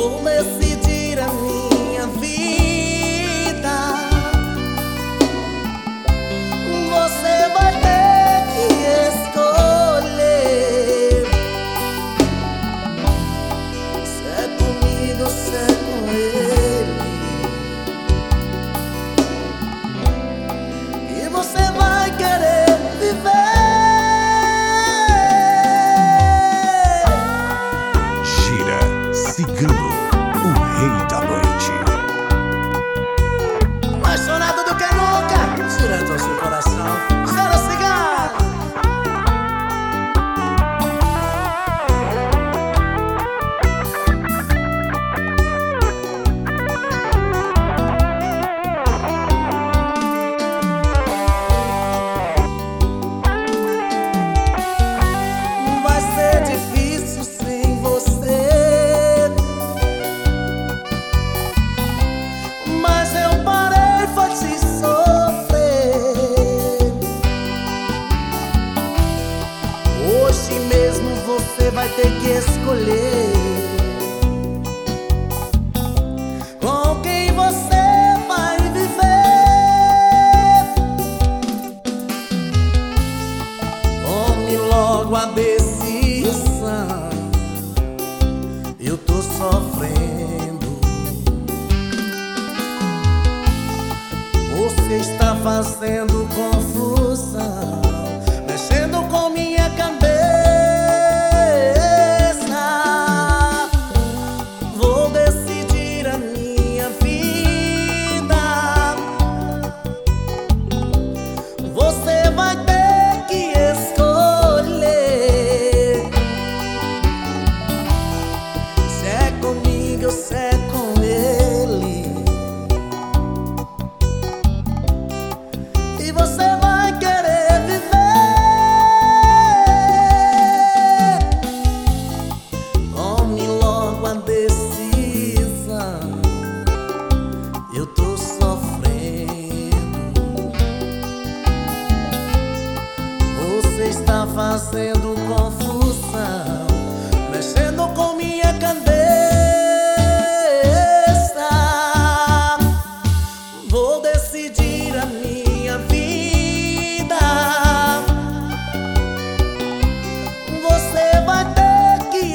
Vou decidir a minha vida. Você vai ter que escolher se é comigo ou se é com ele. E você vai querer viver. Cigano, o rei da noite. Mais sonado do que nunca, direto ao seu coração. Chora, Cigano. Vai ser difícil sem você, mas eu parei foi te sofrer. Hoje mesmo você vai ter que escolher com quem você vai viver. Tome logo a decisão. Eu tô sofrendo. Você está fazendo confusão, mexendo com minha cabeça. Vou decidir a minha vida. Você vai ter que escolher se é comigo ou se é com ele. E você vai querer viver. Tome logo a decisão. Eu tô sofrendo. Você está fazendo confusão, mexendo com minha cabeça. Vou decidir a minha vida. Você vai ter que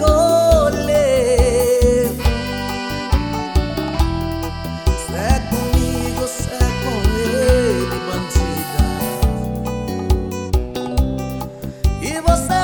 escolher se é comigo ou se é com ele, bandida. E você